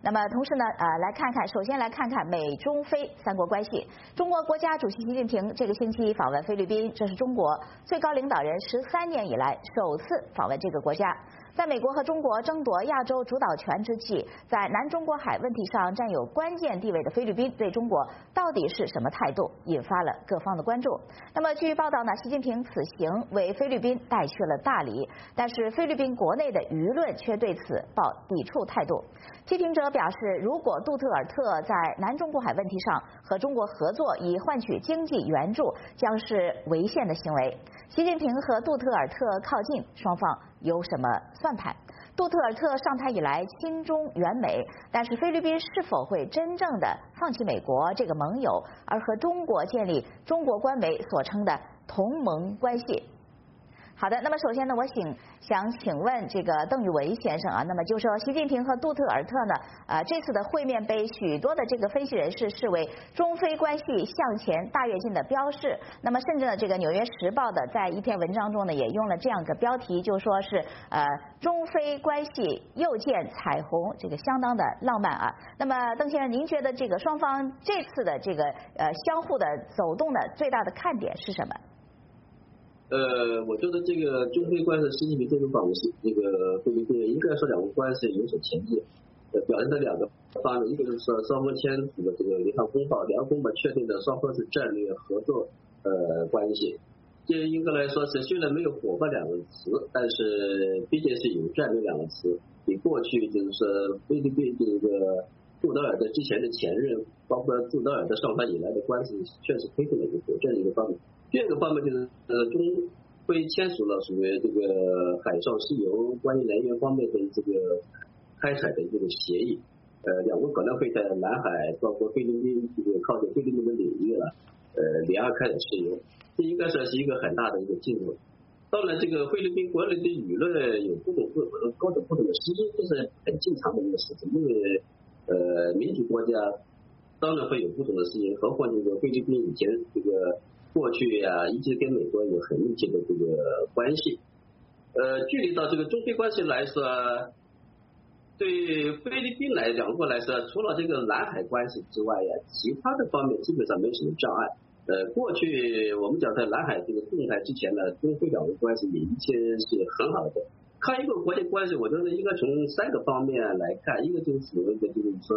那么同时呢，首先来看看美中非三国关系。中国国家主席习近平这个星期访问菲律宾，这是中国最高领导人13年以来首次访问这个国家。在美国和中国争夺亚洲主导权之际，在南中国海问题上占有关键地位的菲律宾对中国到底是什么态度，引发了各方的关注。那么据报道呢，习近平此行为菲律宾带去了大礼，但是菲律宾国内的舆论却对此抱抵触态度。批评者表示，如果杜特尔特在南中国海问题上和中国合作以换取经济援助，将是违宪的行为。习近平和杜特尔特靠近，双方有什么算盘？杜特尔特上台以来亲中援美，但是菲律宾是否会真正的放弃美国这个盟友，而和中国建立中国官媒所称的同盟关系？好的，那么首先呢，想请问这个邓宇文先生啊，那么就说习近平和杜特尔特呢，这次的会面被许多的这个分析人士视为中非关系向前大跃进的标志。那么甚至呢，这个《纽约时报》的在一篇文章中呢，也用了这样一个标题，就说是中非关系又见彩虹，这个相当的浪漫啊。那么邓先生，您觉得这个双方这次的这个相互的走动的最大的看点是什么？ 我觉得这个中非关系，习近平这个访问是这个菲律宾，应该说两国关系有所前进，表现在两个方面，一个就是说双方签署的这个联合公报，联合公报确定的双方是战略合作关系，这应该来说是虽然没有伙伴两个词，但是毕竟是有战略两个词，比过去就是说菲律宾这个杜特尔特之前的前任，包括杜特尔特上台以来的关系，确实推动了一个这样一个方面。第二个方面就是中非签署了所谓这个海上石油关于能源方面的这个开采的这个协议，两国可能会在南海包括菲律宾这个靠近菲律宾的领域了，联合开采石油，这应该算是一个很大的一个进步。当然，这个菲律宾国内的舆论有各种不同的声音，这是很正常的一个事情，因为民主国家当然会有不同的声音，何况这个菲律宾以前这个过去啊一直跟美国有很密切的这个关系，距离到这个中非关系来说，对菲律宾两国来说，除了这个南海关系之外呀，其他的方面基本上没什么障碍。过去我们讲在南海这个动态之前呢，中非两国关系也一切是很好的。看一个国际关系，我觉得应该从3个方面来看，一个就是所谓的就是说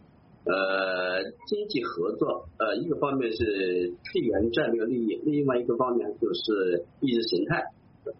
经济合作，一个方面是地缘战略利益，另外一个方面就是意识形态，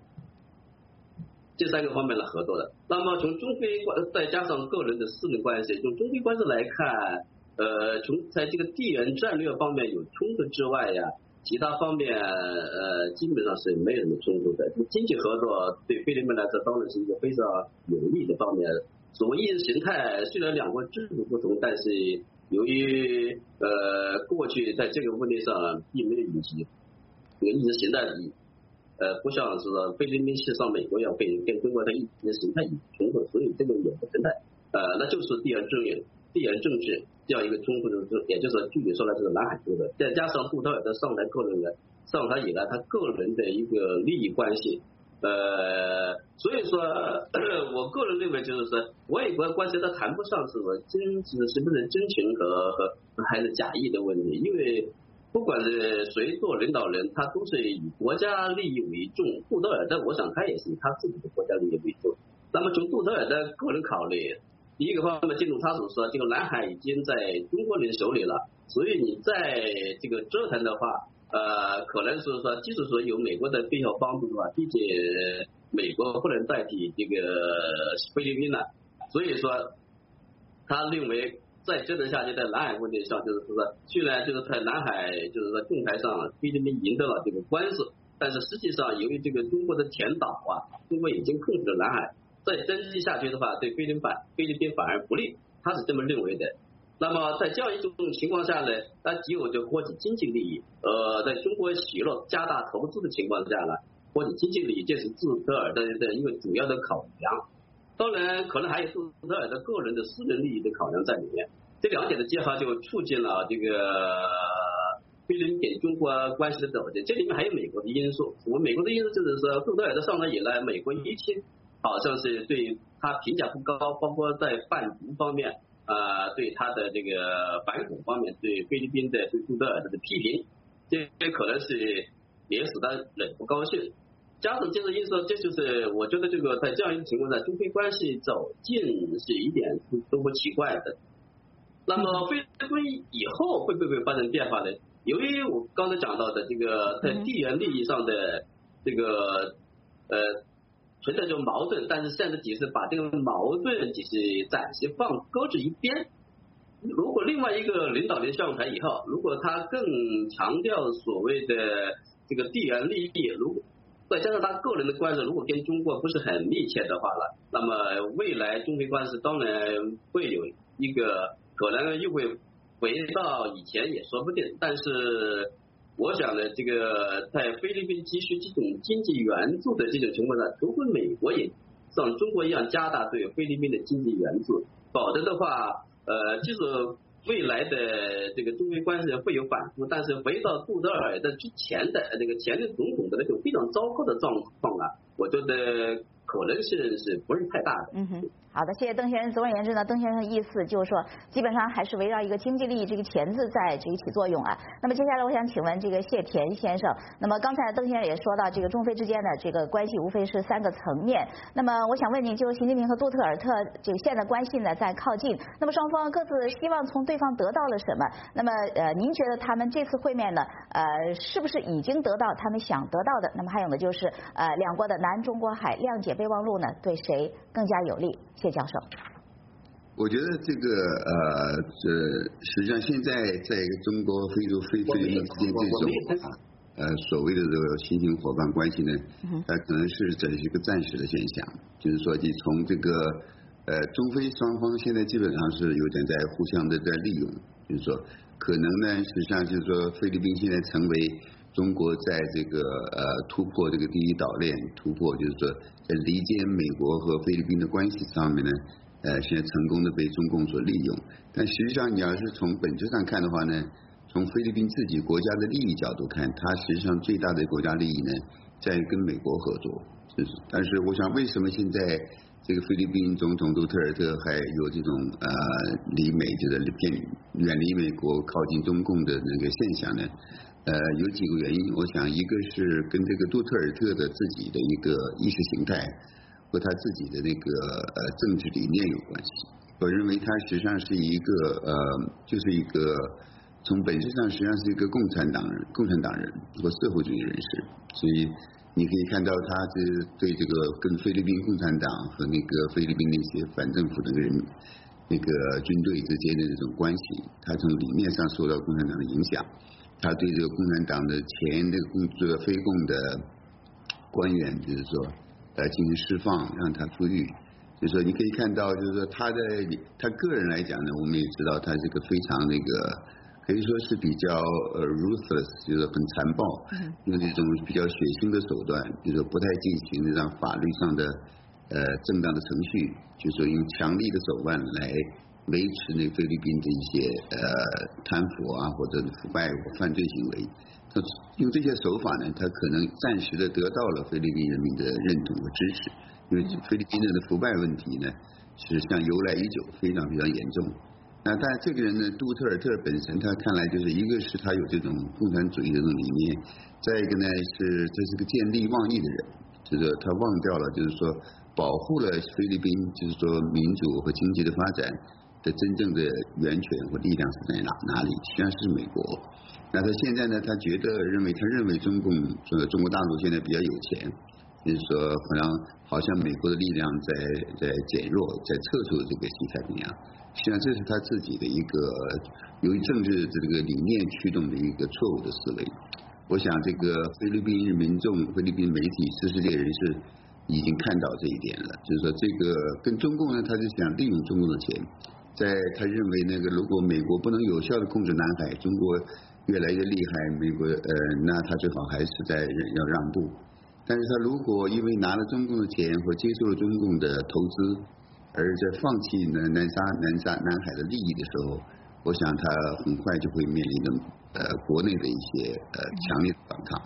这3个方面来合作的。那么从中非再加上个人的私人关系，从中非关系来看，从在这个地缘战略方面有冲突之外呀，其他方面基本上是没有什么冲突的。经济合作对菲律宾来说当然是一个非常有利的方面。所谓意识形态，虽然两国制度不同，但是由于过去在这个问题上并没有引起这个意识形态的不像是说菲律宾是像美国一样会跟中国的意识形态有冲突，所以这个也不存在。那就是地缘政治这样一个冲突，也就是具体说来就是南海冲突，再加上杜特尔特上台以来他个人的一个利益关系。所以说我个人认为就是说我也关系它谈不上是是不是真情和还是假意的问题，因为不管是谁做领导人，他都是以国家利益为重。杜特尔特我想他也是以他自己的国家利益为重。那么从杜特尔特个人考虑，第一个方面，正如他所说，这个南海已经在中国人手里了，所以你在这个折腾的话，可能是说，即使说有美国的必要帮助的话，毕竟美国不能代替这个菲律宾了，所以说他认为再折腾下去，在南海问题上，就是说，虽然就是在南海就是说仲裁上菲律宾赢得了这个官司，但是实际上由于这个中国的填岛啊，中国已经控制了南海，再争继下去的话，对菲律宾反而不利，他是这么认为的。那么在这样一种情况下呢，他只有就获取经济利益，在中国许诺加大投资的情况下呢，获取经济利益，这是杜特尔特的一个主要的考量。当然，可能还有杜特尔特个人的私人利益的考量在里面。这2点的结合就促进了这个菲律宾跟中国关系的走近。这里面还有美国的因素。我们美国的因素就是说，杜特尔特上台以来，美国一直好像是对他评价不高，包括在贩毒方面对他的这个反恐方面，对菲律宾的对杜特尔特的批评，这可能是也使得人不高兴。加上这个因素，这就是我觉得这个在这样一个情况下，中非关系走近是一点都不奇怪的。那么菲律宾以后会不会发生变化呢？由于我刚才讲到的这个在地缘利益上的这个存在这种矛盾，但是现在只是把这个矛盾只是暂时搁置一边。如果另外一个领导人上台以后，如果他更强调所谓的这个地缘利益，如果再加上他个人的关系如果跟中国不是很密切的话了，那么未来中非关系当然会有一个可能又会回到以前也说不定。但是我想呢，这个在菲律宾急需这种经济援助的这种情况下，除非美国也像中国一样加大对菲律宾的经济援助，否则的话即使未来的这个中非关系会有反复，但是回到杜特尔的之前的那个前任总统的那种非常糟糕的状况啊，我觉得可能性是不是太大的。 好的，谢谢邓先生。总而言之呢，邓先生的意思就是说，基本上还是围绕一个经济利益这个钱字在这个起作用啊。那么接下来我想请问这个谢田先生，那么刚才邓先生也说到，这个中非之间的这个关系无非是3个层面。那么我想问您，就是习近平和杜特尔特这个现在关系呢在靠近，那么双方各自希望从对方得到了什么？那么您觉得他们这次会面呢是不是已经得到他们想得到的？那么还有呢就是两国的南中国海谅解备忘录呢对谁更加有利？谢教授。 我觉得这个实际上现在在中国非洲菲律宾之间这种所谓的这个新型伙伴关系呢，它可能是这是一个暂时的现象，就是说你从这个中非双方现在基本上是有点在互相的在利用，就是说可能呢实际上就是说菲律宾现在成为中国在这个突破这个第一岛链，突破就是说在离间美国和菲律宾的关系上面呢，现在成功的被中共所利用。但实际上你要是从本质上看的话呢，从菲律宾自己国家的利益角度看，它实际上最大的国家利益呢在于跟美国合作。但是我想为什么现在这个菲律宾总统杜特尔特还有这种离美就是远离美国靠近中共的那个现象呢？有几个原因，我想一个是跟这个杜特尔特的自己的一个意识形态和他自己的那个政治理念有关系。我认为他实际上是一个就是一个从本质上实际上是一个共产党人和社会主义人士，所以你可以看到他对这个跟菲律宾共产党和那个菲律宾那些反政府的人那个军队之间的这种关系，他从理念上受到共产党的影响。他对这个共产党的前这个非共的官员，就是说进行释放，让他出狱。就是说你可以看到，就是说他个人来讲呢，我们也知道他是个非常那个可以说是比较ruthless， 就是很残暴，用这种比较血腥的手段，就是不太进行这样法律上的正当的程序，就是说用强力的手段来维持那菲律宾的一些贪腐啊或者腐败犯罪行为。用这些手法呢，他可能暂时的得到了菲律宾人民的认同和支持，因为菲律宾人的腐败问题呢实际上由来已久，非常非常严重。那但这个人呢，杜特尔特本身他看来就是一个是他有这种共产主义的这种理念，再一个呢是这是个见利忘义的人，就是他忘掉了就是说保护了菲律宾就是说民主和经济的发展的真正的源泉和力量是在哪里？实际上是美国。那他现在呢，他认为中国大陆现在比较有钱，就是说好像美国的力量在减弱，在撤出这个西太平洋。实际上这是他自己的一个由于政治这个理念驱动的一个错误的思维。我想这个菲律宾民众、菲律宾媒体、知识界人士已经看到这一点了，就是说这个跟中共呢，他就想利用中共的钱。他认为那个如果美国不能有效的控制南海，中国越来越厉害，美国那他最好还是要让步。但是他如果因为拿了中共的钱或接受了中共的投资，而在放弃南海的利益的时候，我想他很快就会面临着国内的一些强烈的反抗。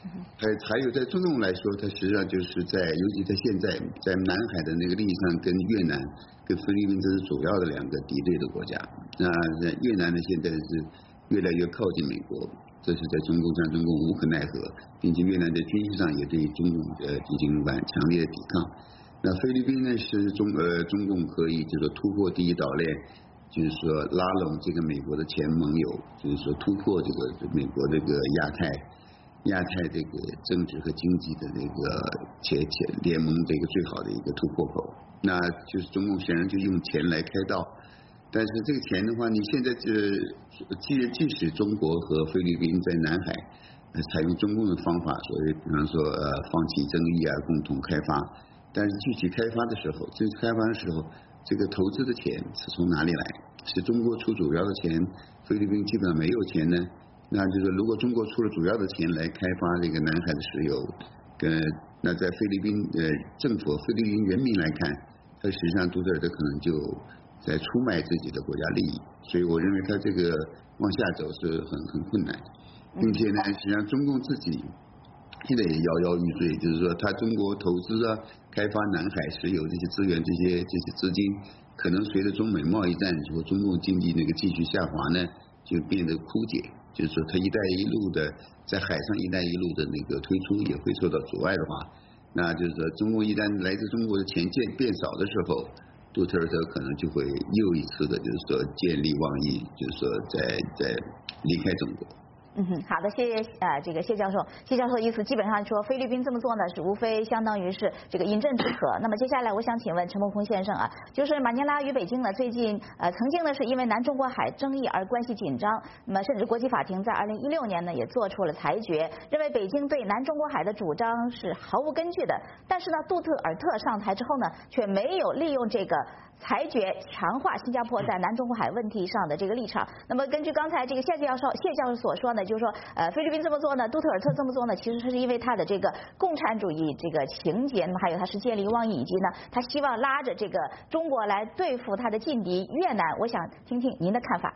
还有在中共来说，它实际上就是尤其在现在在南海的那个利益上，跟越南、跟菲律宾这是主要的2个敌对的国家。那越南呢，现在是越来越靠近美国，这是在中共无可奈何，并且越南在军事上也对中共进行强烈的抵抗。那菲律宾呢，是中共可以就是说突破第一岛链，就是说拉拢这个美国的前盟友，就是说突破这个美国这个亚太这个政治和经济的这个联盟的一个最好的一个突破口。那就是中共显然就用钱来开道，但是这个钱的话，你现在即使中国和菲律宾在南海采用中共的方法，所谓比方说放弃争议啊，共同开发，但是具体开发的时候，这个投资的钱是从哪里来？是中国出主要的钱，菲律宾基本上没有钱呢？那就是如果中国出了主要的钱来开发这个南海的石油，那在菲律宾政府、菲律宾人民来看，他实际上杜特尔特可能就在出卖自己的国家利益，所以我认为他这个往下走是很困难，并且呢，实际上中共自己现在也摇摇欲坠，就是说他中国投资啊、开发南海石油这些资源、这些资金，可能随着中美贸易战和中共经济那个继续下滑呢，就变得枯竭。就是说，它一带一路的在海上一带一路的那个推出也会受到阻碍的话，那就是说，中共一旦来自中国的钱变少的时候，杜特尔特可能就会又一次的，就是说见利忘义，就是说在离开中国。 好的，谢谢这个谢教授。谢教授的意思基本上说，菲律宾这么做呢，是无非相当于是这个饮鸩止渴。那么接下来我想请问陈伯空先生啊，就是马尼拉与北京呢，最近曾经呢是因为南中国海争议而关系紧张，那么甚至国际法庭在2016年呢也做出了裁决，认为北京对南中国海的主张是毫无根据的。但是呢，杜特尔特上台之后呢，却没有利用这个裁决强化新加坡在南中国海问题上的这个立场。那么根据刚才这个谢教授所说呢，就是说菲律宾这么做呢，杜特尔特这么做呢，其实是因为他的这个共产主义这个情节，那么还有他是见利忘义，以及呢他希望拉着这个中国来对付他的劲敌越南。我想听听您的看法。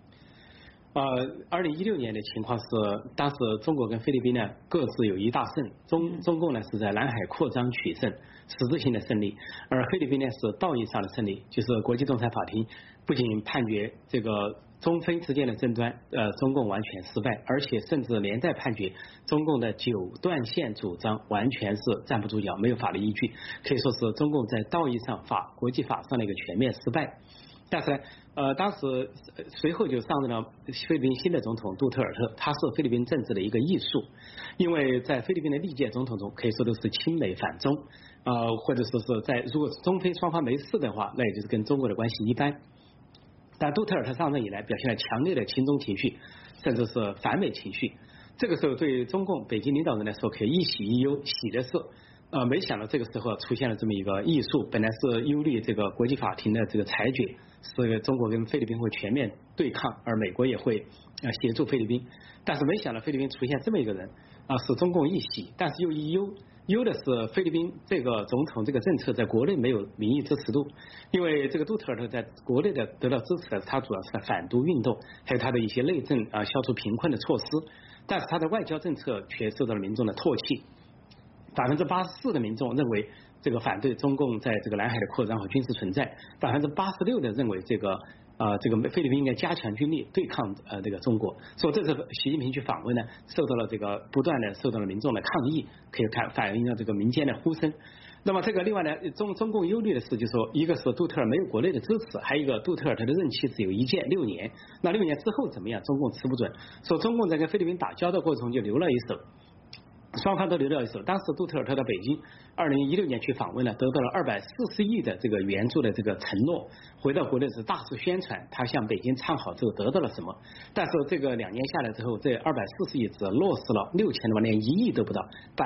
2016年的情况是，当时中国跟菲律宾呢各自有一大胜，中共呢是在南海扩张取胜，实质性的胜利，而菲律宾呢是道义上的胜利，就是国际仲裁法庭不仅判决这个中菲之间的争端中共完全失败，而且甚至连带判决中共的9段线主张完全是站不住脚，没有法律依据，可以说是中共在道义上国际法上的一个全面失败。但是当时随后就上任了菲律宾新的总统杜特尔特，他是菲律宾政治的一个艺术，因为在菲律宾的历届总统中可以说都是亲美反中，或者说是如果中非双方没事的话，那也就是跟中国的关系一般。但杜特尔特上任以来表现了强烈的亲中情绪，甚至是反美情绪，这个时候对中共北京领导人来说可以一喜一忧，喜的是没想到这个时候出现了这么一个艺术，本来是忧虑这个国际法庭的这个裁决是中国跟菲律宾会全面对抗，而美国也会协助菲律宾，但是没想到菲律宾出现这么一个人使中共一喜，但是又一忧。忧的是菲律宾这个总统这个政策在国内没有民意支持度，因为这个杜特尔特在国内的得到支持的，他主要是在反毒运动，还有他的一些内政消除贫困的措施，但是他的外交政策却受到了民众的唾弃。84%的民众认为这个反对中共在这个南海的扩张和军事存在，86%的认为这个菲律宾应该加强军力对抗这个中国。所以这次习近平去访问呢，不断的受到了民众的抗议，可以反映了这个民间的呼声。那么这个另外呢，中共忧虑的是，就是说一个是杜特尔没有国内的支持，还有一个杜特尔特的任期只有一届6年，那6年之后怎么样，中共吃不准。所以中共在跟菲律宾打交道过程中就留了一手。双方都留了一手。当时杜特尔特到北京2016年去访问了，得到了240亿的这个援助的这个承诺，回到国内是大肆宣传他向北京唱好之后得到了什么，但是这个2年下来之后，这240亿只落实了6000多万，连1亿都不到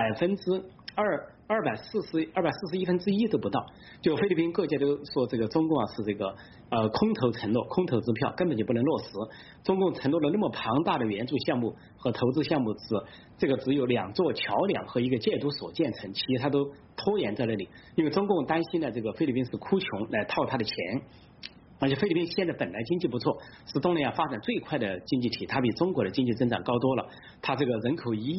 ，241%都不到。就菲律宾各界都说这个中共是这个空头承诺、空头支票，根本就不能落实。中共承诺了那么庞大的援助项目和投资项目只有2座桥梁和一个戒毒所建成，其他都拖延在那里。因为中共担心呢，这个菲律宾是哭穷来套他的钱。而且菲律宾现在本来经济不错，是东南亚发展最快的经济体，它比中国的经济增长高多了。它这个人口1亿，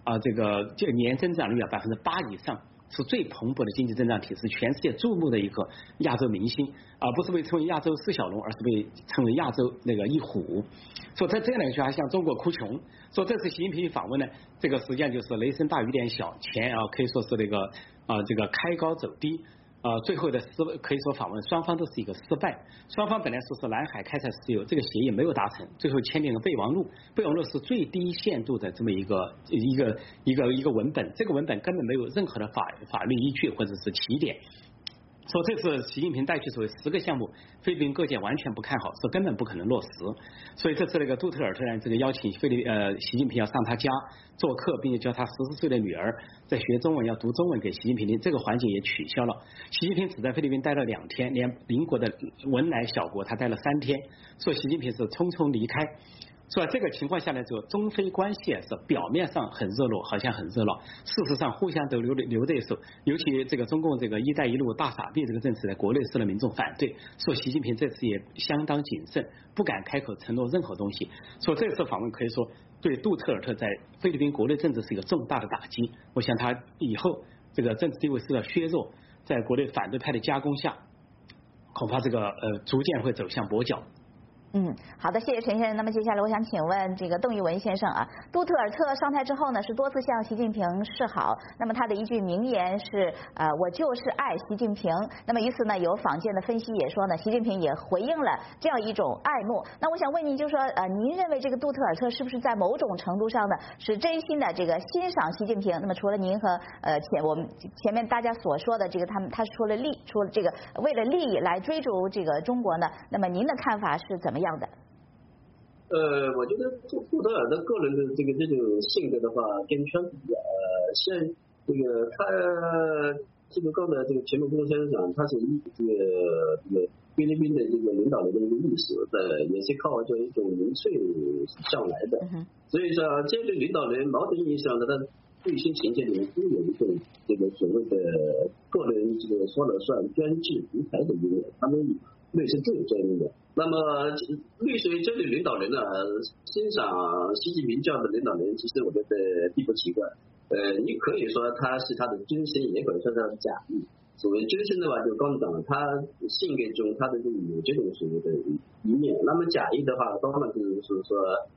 这个年增长率8%以上。是最蓬勃的经济增长体，是全世界注目的一个亚洲明星，而不是被称为亚洲4小龙，而是被称为亚洲那个一虎。说在这样的一句话向中国哭穷，说这次习近平访问呢，这个实际上就是雷声大雨点小，前可以说是这个开高走低。最后的可以说访问双方都是一个失败，双方本来说是南海开采石油，这个协议没有达成，最后签订了备忘录，备忘录是最低限度的这么一个文本，这个文本根本没有任何的法律依据或者是起点。说这次习近平带去所谓10个项目，菲律宾各界完全不看好，说根本不可能落实。所以这次那个杜特尔特呢，这个邀请习近平要上他家做客，并且教他14岁的女儿在学中文要读中文给习近平听，这个环节也取消了。习近平只在菲律宾待了2天，连邻国的文莱小国他待了3天，说习近平是匆匆离开。所以这个情况下来之后，中非关系是表面上很热络，好像很热闹，事实上互相都留对手。尤其这个中共这个一带一路大傻逼这个政策，在国内受了民众反对，说习近平这次也相当谨慎，不敢开口承诺任何东西。说这次访问可以说对杜特尔特在菲律宾国内政治是一个重大的打击。我想他以后这个政治地位受到削弱，在国内反对派的加工下，恐怕这个逐渐会走向跛脚。 好的，谢谢陈先生。那么接下来我想请问这个邓玉文先生啊，杜特尔特上台之后呢，是多次向习近平示好。那么他的一句名言是我就是爱习近平。那么于此呢，有坊间的分析也说呢，习近平也回应了这样一种爱慕。那我想问您，就是说您认为这个杜特尔特是不是在某种程度上呢，是真心的这个欣赏习近平？那么除了您和我们前面大家所说的这个他除了这个为了利益来追逐这个中国呢，那么您的看法是怎么样的？ 我觉得杜特尔特个人的这种性格的话，跟川普像这个他这个刚才这个前面跟先生讲，他是这个菲律宾的这个领导人的一个历史也是靠这一种民粹上来的，所以说这个领导人某种意义上的他内心情节里面都有一种这个所谓的个人这个说了算、专制独裁的一面，他们类似这种这一面。那么类似于这类领导人呢，欣赏习近平这样的领导人，其实我觉得并不奇怪。你可以说他是他的真心，也可以说他的假意。所谓真心的话，就刚讲了，他性格中他的有这种所谓的一面。那么假意的话，当然就是说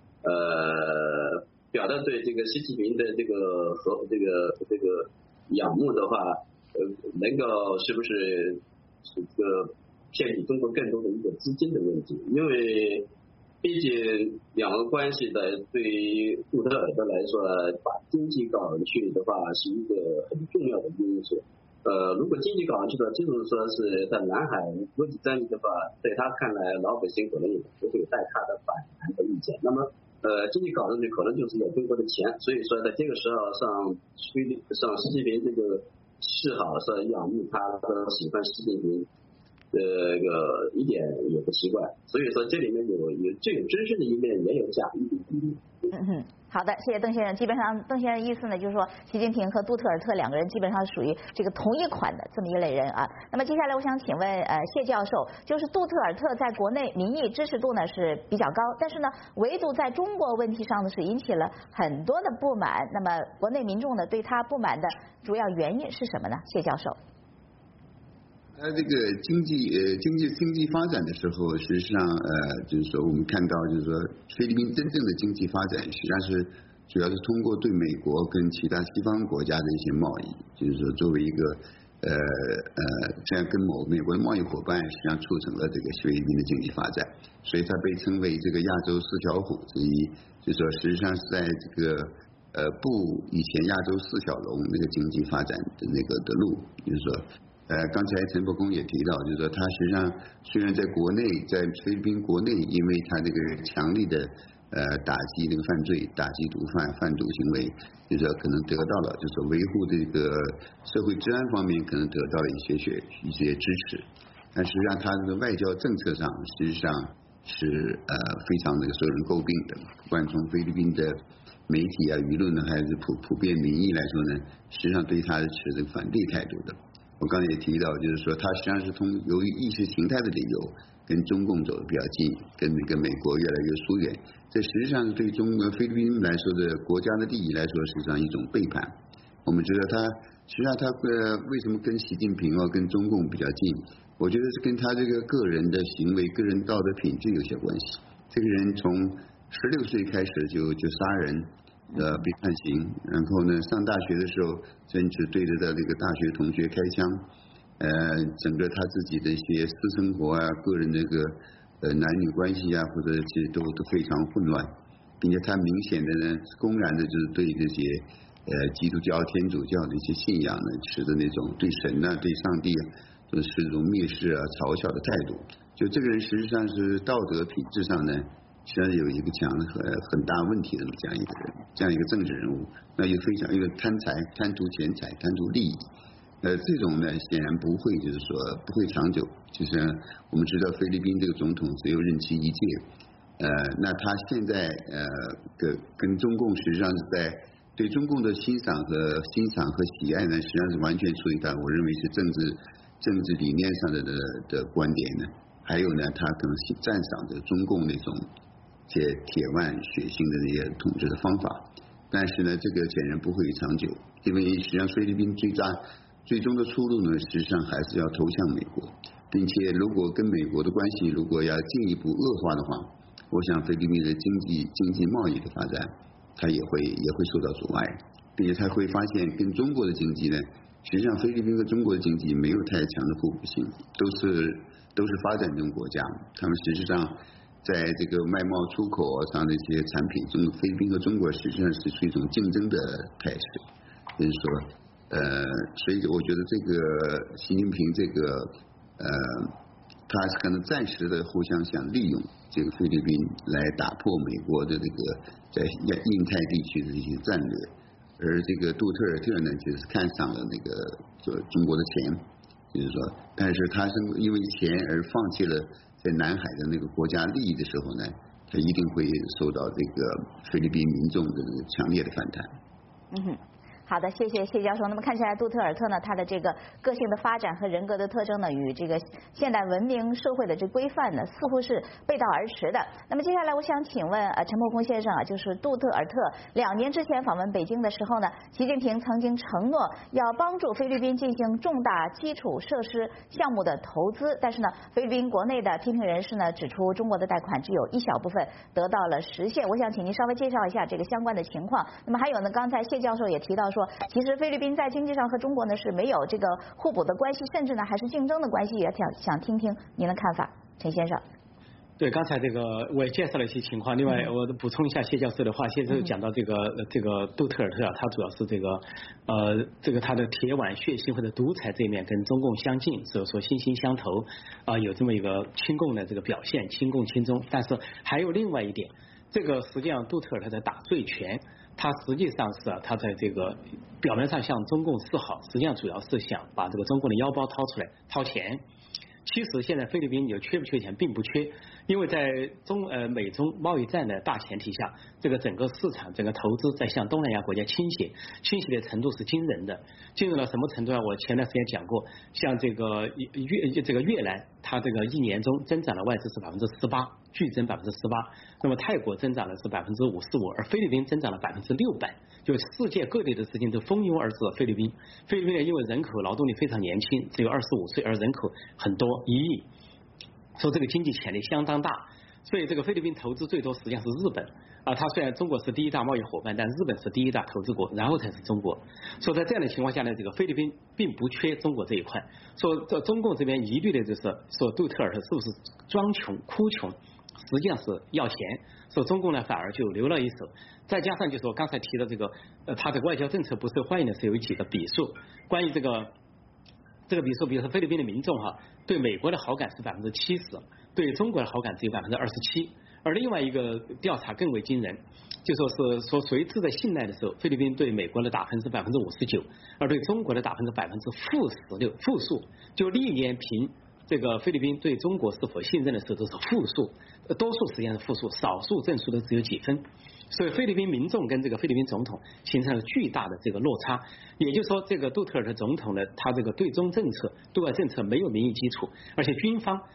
表达对这个习近平的这个仰慕的话，能够是不是这个骗取中国更多的一个资金的问题？因为毕竟两个关系的对于杜特尔特来说，把经济搞上去的话是一个很重要的因素。如果经济搞上去的，就是说是在南海国际战役的话，在他看来，老百姓可能也不会有带他的反弹的意见。那么经济搞上去可能就是有中国的钱，所以说在这个时候上习近平这个示好是仰慕他喜欢习近平。一点也不奇怪，所以说这里面有这种真实的一面，也有假意的一面。 好的，谢谢邓先生。基本上邓先生意思呢，就是说习近平和杜特尔特两个人基本上属于这个同一款的这么一类人啊。那么接下来我想请问谢教授，就是杜特尔特在国内民意支持度呢是比较高，但是呢唯独在中国问题上呢是引起了很多的不满。那么国内民众呢对他不满的主要原因是什么呢？谢教授。 这个经济发展的时候，实际上就是说我们看到就是说菲律宾真正的经济发展，实际上是主要是通过对美国跟其他西方国家的一些贸易，就是说作为一个这样跟美国的贸易伙伴，实际上促成了这个菲律宾的经济发展，所以它被称为这个亚洲4小虎之一。就是说实际上是在这个步以前亚洲4小龙那个经济发展的那个的路，就是说。刚才陈伯公也提到，就是说他实际上虽然在国内，在菲律宾国内，因为他这个强力的打击这个犯罪，打击毒贩贩毒行为，就是说可能得到了，就是说维护这个社会治安方面可能得到了一些支持，但实际上他这个外交政策上实际上是非常那个受人诟病的，不管从菲律宾的媒体啊、舆论呢，还是普遍民意来说呢，实际上对他是持这个反对态度的。我刚才也提到，就是说他实际上是由于意识形态的理由， 跟中共走得比较近，跟那个美国越来越疏远。这实际上是对菲律宾来说的国家的利益来说，实际上一种背叛。我们知道实际上他为什么跟习近平跟中共比较近？我觉得是跟他这个个人的行为、个人道德品质有些关系。这个人从16岁开始就杀人，被判刑，然后呢上大学的时候甚至对着他那个大学同学开枪，整个他自己的一些私生活啊、个人这个男女关系啊，或者其实都非常混乱，并且他明显的呢公然的就是对这些基督教、天主教的一些信仰呢持的那种对神啊、对上帝啊都是这种蔑视啊、嘲笑的态度。就这个人实际上是道德品质上呢，实际上有一个很大问题的这样一个人，这样一个政治人物，那又非常一个贪图钱财、贪图利益。这种呢显然不会，就是说不会长久。就是我们知道菲律宾这个总统只有任期1届，那他现在跟中共实际上是在对中共的欣赏和喜爱呢，实际上是完全出于他我认为是政治理念上的观点呢。还有呢，他可能是赞赏着中共那种铁腕血腥的那些统治的方法，但是呢，这个显然不会长久，因为实际上菲律宾最终的出路呢，实际上还是要投向美国，并且如果跟美国的关系如果要进一步恶化的话，我想菲律宾的经济贸易的发展，它也会受到阻碍，并且他会发现跟中国的经济呢，实际上菲律宾和中国的经济没有太强的互补性，都是发展中国家，他们实际上在这个外贸出口上的一些产品，菲律宾和中国实际上是一种竞争的态势，就是说。所以我觉得这个习近平这个他可能暂时的互相想利用这个菲律宾来打破美国的这个在印太地区的一些战略，而这个杜特尔特呢，就是看上了那个中国的钱，就是说，但是他是因为钱而放弃了在南海的那个国家利益的时候呢，他一定会受到这个菲律宾民众的强烈的反弹。 好的，谢谢谢教授。那么看起来杜特尔特呢，他的这个个性的发展和人格的特征呢，与这个现代文明社会的这规范呢，似乎是背道而驰的。那么接下来我想请问陈伯公先生就是杜特尔特2年之前访问北京的时候呢，习近平曾经承诺要帮助菲律宾进行重大基础设施项目的投资，但是呢，菲律宾国内的批评人士呢指出，中国的贷款只有一小部分得到了实现。我想请您稍微介绍一下这个相关的情况。那么还有呢，刚才谢教授也提到说，其实菲律宾在经济上和中国呢是没有这个互补的关系，甚至呢还是竞争的关系，也想听听您的看法，陈先生。 对，刚才这个我也介绍了一些情况，另外我补充一下谢教授的话，谢教授讲到这个杜特尔特他主要是这个他的铁腕血腥或者独裁这一面跟中共相近，所以说惺惺相投有这么一个亲共的这个表现，亲共亲中。但是还有另外一点，这个实际上杜特尔特在打醉拳，他实际上是他在这个表面上向中共示好，实际上主要是想把这个中共的腰包掏出来掏钱。其实现在菲律宾有缺不缺钱，并不缺，因为在美中贸易战的大前提下，这个整个市场、整个投资在向东南亚国家倾斜的程度是惊人的，惊人到什么程度啊？我前段时间讲过，像这个越南，它这个1年中增长的外资是18%，剧增18%，那么泰国增长的是55%，而菲律宾增长了600%，就世界各地的资金都蜂拥而至菲律宾。菲律宾呢，因为人口劳动力非常年轻，只有25岁，而人口很多1亿，说这个经济潜力相当大。所以这个菲律宾投资最多实际上是日本它虽然中国是第1大贸易伙伴，但日本是第1大投资国，然后才是中国。所以在这样的情况下呢，这个菲律宾并不缺中国这一块。说这中共这边疑虑的就是说杜特尔特是不是装穷哭穷，实际上是要钱，所以中共呢反而就留了一手。再加上就是我刚才提的这个他的外交政策不受欢迎的是有几个笔数，关于这个笔数，比如说菲律宾的民众对美国的好感是70%，对中国的好感只有27%。而另外一个调查更为惊人，就说谁值得信赖的时候，菲律宾对美国的打分是59%，而对中国的打分是-16%，负数。就历年评这个菲律宾对中国是否信任的时候都是负数，多数实际上是负数，少数正数都只有几分。所以菲律宾民众跟这个菲律宾总统形成了巨大的这个落差，也就是说，这个杜特尔特总统呢，他这个对中政策、对外政策没有民意基础，而且军方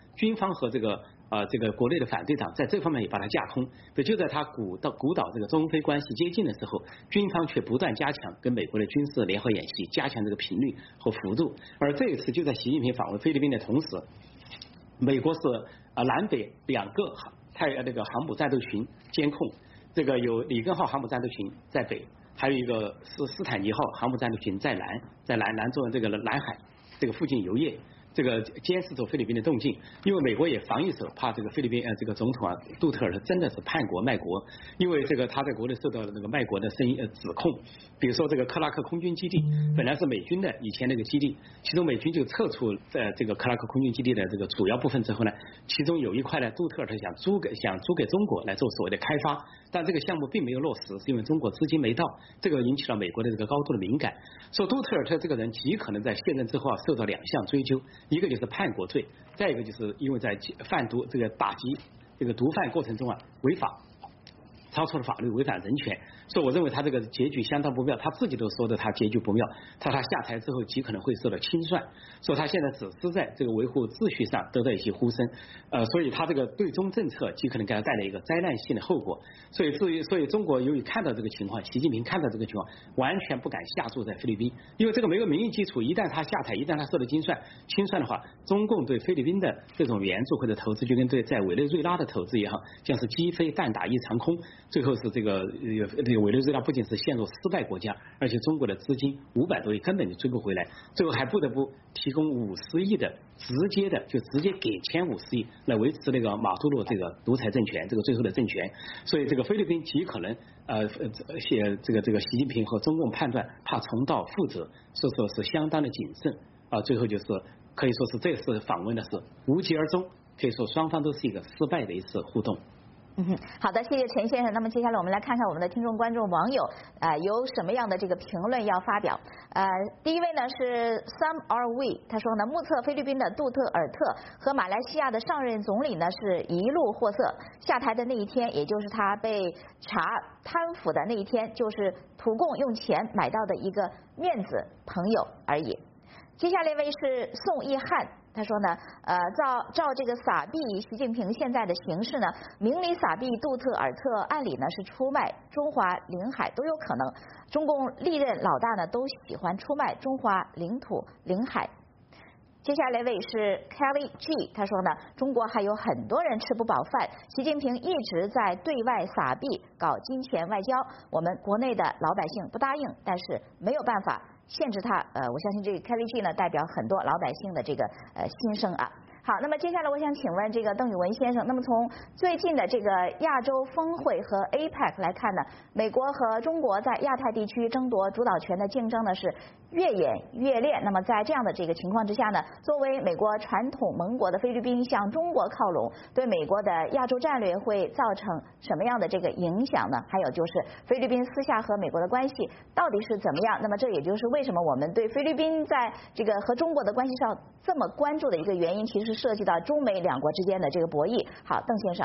军方和这个国内的反对党在这方面也把它架空。就在他鼓捣这个中非关系接近的时候，军方却不断加强跟美国的军事联合演习，加强这个频率和幅度。而这一次就在习近平访问菲律宾的同时，美国是南北2个航母战斗群监控，这个有里根号航母战斗群在北，还有一个是斯坦尼号航母战斗群在南中这个南海这个附近游曳，这个监视着菲律宾的动静。因为美国也防御手，怕这个菲律宾这个总统杜特尔真的是叛国卖国，因为这个他在国内受到了那个卖国的指控。比如说这个克拉克空军基地本来是美军的以前那个基地，其中美军就撤出在这个克拉克空军基地的这个主要部分之后呢，其中有一块呢，杜特尔特想租给中国来做所谓的开发，但这个项目并没有落实，是因为中国资金没到，这个引起了美国的这个高度的敏感。说杜特尔特这个人极可能在卸任之后受到2项追究，一个就是叛国罪，再一个就是因为在贩毒这个打击这个毒贩过程中违法，超出了法律，违反人权。所以我认为他这个结局相当不妙，他自己都说的他结局不妙，他下台之后极可能会受到清算，所以他现在只是在这个维护秩序上得到一些呼声，所以他这个对中政策极可能给他带来一个灾难性的后果。所以中国由于看到这个情况，习近平看到这个情况，完全不敢下注在菲律宾，因为这个没有民意基础，一旦他下台，一旦他受到清算的话，中共对菲律宾的这种援助或者投资，就跟在委内瑞拉的投资一样，像是鸡飞蛋打一场空，最后是这个委内瑞拉不仅是陷入失败国家，而且中国的资金500多亿根本就追不回来，最后还不得不提供50亿的直接给钱50亿来维持那个马杜罗这个独裁政权，这个最后的政权。所以这个菲律宾极可能这个习近平和中共判断怕重蹈覆辙，所以说是相当的谨慎最后就是可以说是这次访问的是无疾而终，可以说双方都是一个失败的一次互动。 好的，谢谢陈先生。那么接下来我们来看看我们的听众、观众、网友有什么样的这个评论要发表。第一位呢是 Some Are We， 他说呢，目测菲律宾的杜特尔特和马来西亚的上任总理呢是一路货色，下台的那一天，也就是他被查贪腐的那一天，就是土共用钱买到的一个面子朋友而已。接下来一位是宋义汉。他说呢，照这个撒币习近平现在的形势呢，明里撒币杜特尔特按理呢是出卖中华领海都有可能，中共历任老大呢都喜欢出卖中华领土领海。接下来一位是 Kelly G， 他说呢，中国还有很多人吃不饱饭，习近平一直在对外撒币搞金钱外交，我们国内的老百姓不答应，但是没有办法限制他。我相信这个 Kelly G 呢代表很多老百姓的这个心声啊。好，那么接下来我想请问这个邓宇文先生，那么从最近的这个亚洲峰会和 APEC 来看呢，美国和中国在亚太地区争夺主导权的竞争呢是越演越烈。那么在这样的这个情况之下呢，作为美国传统盟国的菲律宾向中国靠拢，对美国的亚洲战略会造成什么样的这个影响呢？还有就是菲律宾私下和美国的关系到底是怎么样？那么这也就是为什么我们对菲律宾在这个和中国的关系上这么关注的一个原因，其实涉及到中美两国之间的这个博弈。好，邓先生。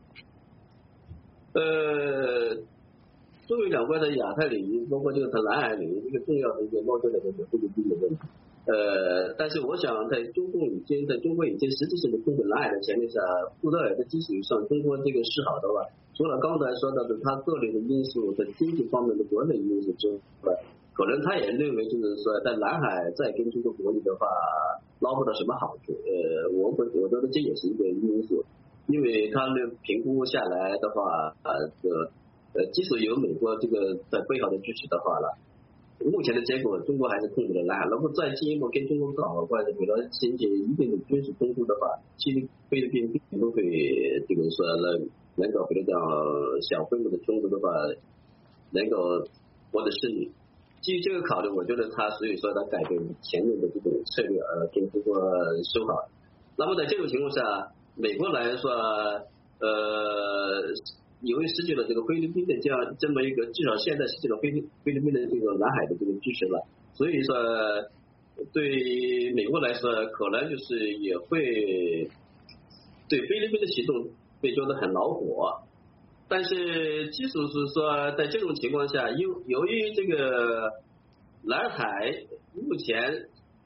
作为两国的亚太领域，包括这个南海领域，一个重要的一个落在了这个菲律宾的问题。但是我想在中国已经实质性的控制南海的前提下，杜特尔的基础上，中国这个示好的话，除了刚才说到的他个人的因素和经济方面的国内因素之外，可能他也认为就是说在南海再跟中国博弈的话，捞不到什么好处。我觉得这也是一个因素，因为他的评估下来的话，即使有美国这个在背后的支持的话了，目前的结果中国还是控制了南海。如果再进一步跟中国搞或者给他掀起一定的军事冲突的话，其实菲律宾并不会这个说能够比如讲小规模的冲突的话能够获得胜利。基于这个考虑，我觉得所以说他改变前面的这种策略，跟中国修好。那么在这种情况下，美国来说，由于失去了这个菲律宾的这么一个，至少现在失去了菲律宾的这个南海的这个支持了，所以说对美国来说，可能就是也会对菲律宾的行动被觉得很恼火。但是即使是说在这种情况下，由于这个南海目前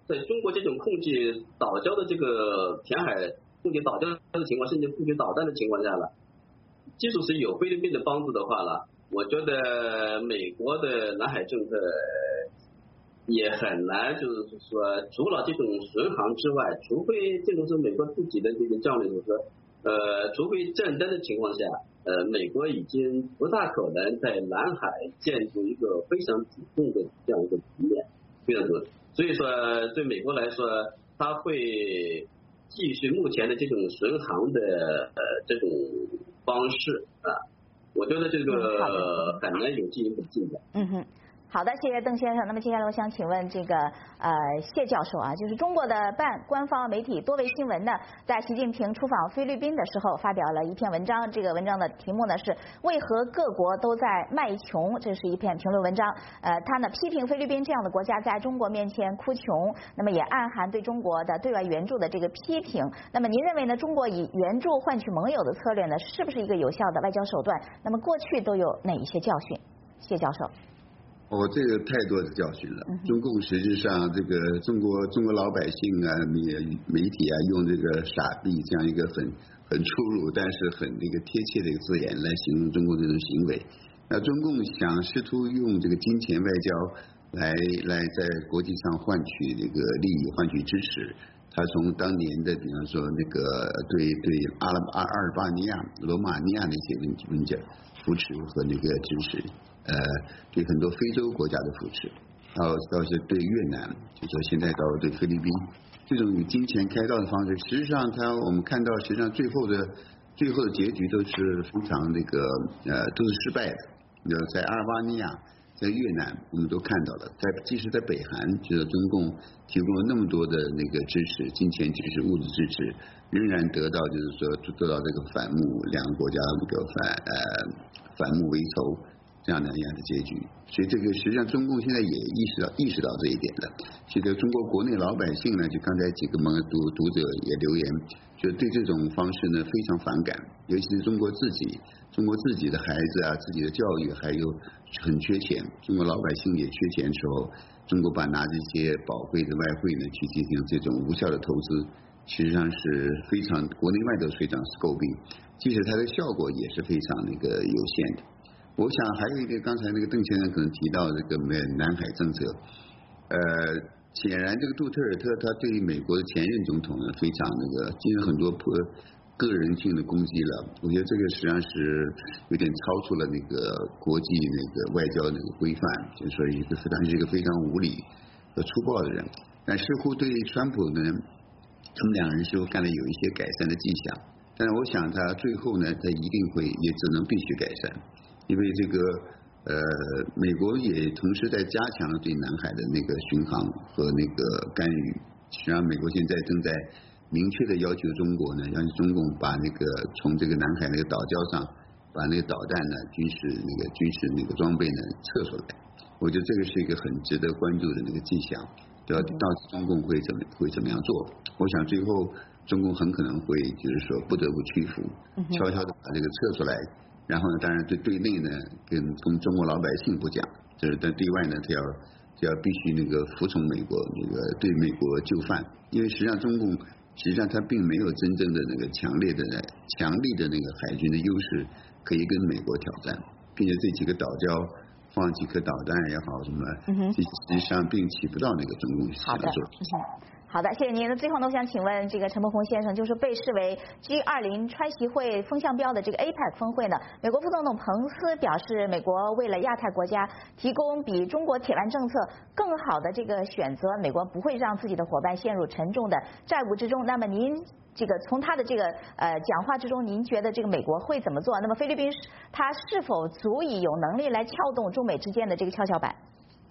在中国这种空气岛礁的这个填海空气岛礁的情况，甚至空气导弹的情况下了，即使是有菲律宾的帮助的话了，我觉得美国的南海政策也很难，就是说除了这种巡航之外，除非这种是美国自己的这个战略，就是说除非战争的情况下，美国已经不大可能在南海建筑一个非常主动的这样一个局面，非常主动。所以说对美国来说，它会继续目前的这种巡航的这种方式啊，我觉得这个很难有进一步的进展。 嗯哼。好的，谢谢邓先生。那么接下来我想请问这个谢教授啊，就是中国的官方媒体多维新闻呢，在习近平出访菲律宾的时候发表了一篇文章，这个文章的题目呢是为何各国都在卖穷，这是一篇评论文章。他呢批评菲律宾这样的国家在中国面前哭穷，那么也暗含对中国的对外援助的这个批评。那么您认为呢，中国以援助换取盟友的策略呢，是不是一个有效的外交手段？那么过去都有哪一些教训？谢教授。 这个太多的教训了。中共实质上这个中国老百姓啊，媒体啊，用这个傻逼这样一个很粗鲁但是很那个贴切的一个字眼来形容中国这种行为。那中共想试图用这个金钱外交来在国际上换取这个利益，换取支持。他从当年的比方说那个对阿尔巴尼亚、罗马尼亚那些文件扶持和那个支持。对很多非洲国家的扶持，倒是对越南，就说现在到对菲律宾，这种以金钱开道的方式，实际上我们看到，实际上最后的结局都是非常那个都是失败的。在阿尔巴尼亚，在越南，我们都看到了，即使在北韩，就是中共提供了那么多的那个支持，金钱支持、物质支持，仍然得到就是说得到这个反目，两个国家那个反目为仇。这样的结局，所以这个实际上中共现在也意识到这一点了。其实中国国内老百姓呢，就刚才几个读者也留言，就对这种方式呢非常反感，尤其是中国自己的孩子啊，自己的教育还有很缺钱，中国老百姓也缺钱的时候，中国拿这些宝贵的外汇呢去进行这种无效的投资，实际上是非常国内外都非常诟病，即使它的效果也是非常那个有限的。我想还有一个，刚才那个邓先生可能提到这个南海政策，显然这个杜特尔特他对美国的前任总统呢非常那个进行很多个人性的攻击了，我觉得这个实际上是有点超出了那个国际那个外交那个规范，就是说他是一个非常无理和粗暴的人，但似乎对川普呢，他们两人似乎看来有一些改善的迹象，但是我想他最后呢，他一定会也只能必须改善。因为这个美国也同时在加强了对南海的那个巡航和那个干预。实际上，美国现在正在明确的要求中国呢，让中共把那个从这个南海那个岛礁上把那个导弹呢、军事那个装备呢撤出来。我觉得这个是一个很值得关注的那个迹象。到底中共会怎么样做？我想最后中共很可能会就是说不得不屈服，悄悄的把这个撤出来。然后呢，当然对内呢，跟中国老百姓不讲，就是但对外呢，他要必须那个服从美国，那个对美国就范。因为实际上他并没有真正的那个强力的那个海军的优势可以跟美国挑战，并且这几个岛礁放几颗导弹也好什么，实际上并起不到那个中共想的作用。 好的，谢谢您。那最后呢，我想请问这个陈伯宏先生，就是被视为 G20 川习会风向标的这个 APEC 峰会呢，美国副总统彭斯表示，美国为了亚太国家提供比中国铁腕政策更好的这个选择，美国不会让自己的伙伴陷入沉重的债务之中。那么您这个从他的这个讲话之中，您觉得这个美国会怎么做？那么菲律宾它是否足以有能力来撬动中美之间的这个跷跷板？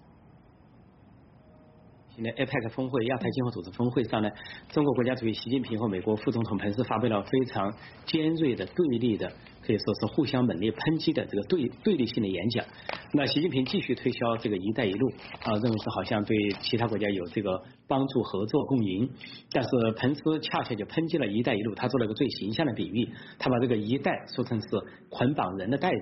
现在 APEC 峰会、亚太经合组织峰会上呢，中国国家主席习近平和美国副总统彭斯发表了非常尖锐的、对立的，可以说是互相猛烈抨击的这个对立性的演讲。那习近平继续推销这个“一带一路”认为是好像对其他国家有这个帮助、合作、共赢。但是彭斯恰恰就抨击了“一带一路”，他做了一个最形象的比喻，他把这个“一带”说成是捆绑人的带子，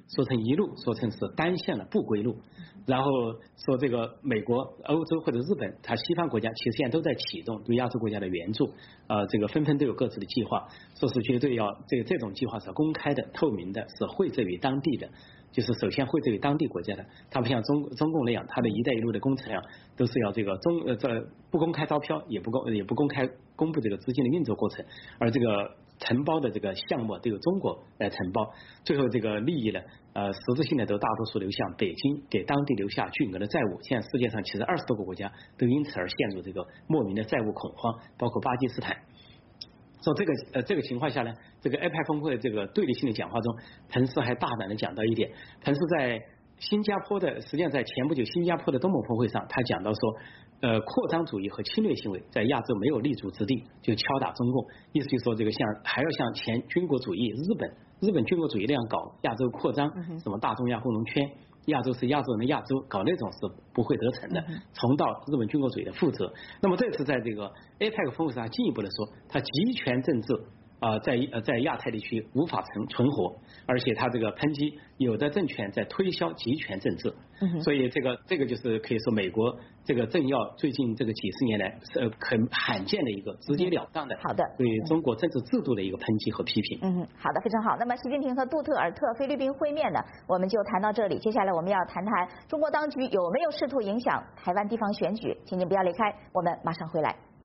说成一路，说成是单向的不归路，然后说这个美国、欧洲或者日本，它西方国家其实现在都在启动对亚洲国家的援助，这个纷纷都有各自的计划，说是绝对要这种计划是公开的、透明的，是惠泽于当地的。就是首先惠泽于当地国家的，它不像中共那样，它的一带一路的工程量都是要这个不公开招标，也不公开公布这个资金的运作过程，而这个承包的这个项目都由中国来承包，最后这个利益呢，实质性的都大多数流向北京，给当地留下巨额的债务。现在世界上其实20多个国家都因此而陷入这个莫名的债务恐慌，包括巴基斯坦。说这个情况下呢，这个 APEC 峰会这个对立性的讲话中，彭斯还大胆的讲到一点，彭斯在新加坡的，实际上在前不久新加坡的东盟峰会上，他讲到说，扩张主义和侵略行为在亚洲没有立足之地，就敲打中共，意思就是说这个还要像前军国主义日本军国主义那样搞亚洲扩张，什么大中亚共荣圈。亚洲是亚洲人的亚洲，搞那种是不会得逞的，重蹈日本军国主义的覆辙。那么这次在这个 APEC 峰会上进一步的说，它集权政治在亚太地区无法存活，而且它这个抨击有的政权在推销集权政治，所以这个就是可以说美国这个政要最近这个几十年来很罕见的一个直截了当的好的对中国政治制度的一个抨击和批评。 好的，非常好。那么习近平和杜特尔特菲律宾会面呢，我们就谈到这里。接下来我们要谈谈中国当局有没有试图影响台湾地方选举，请您不要离开，我们马上回来。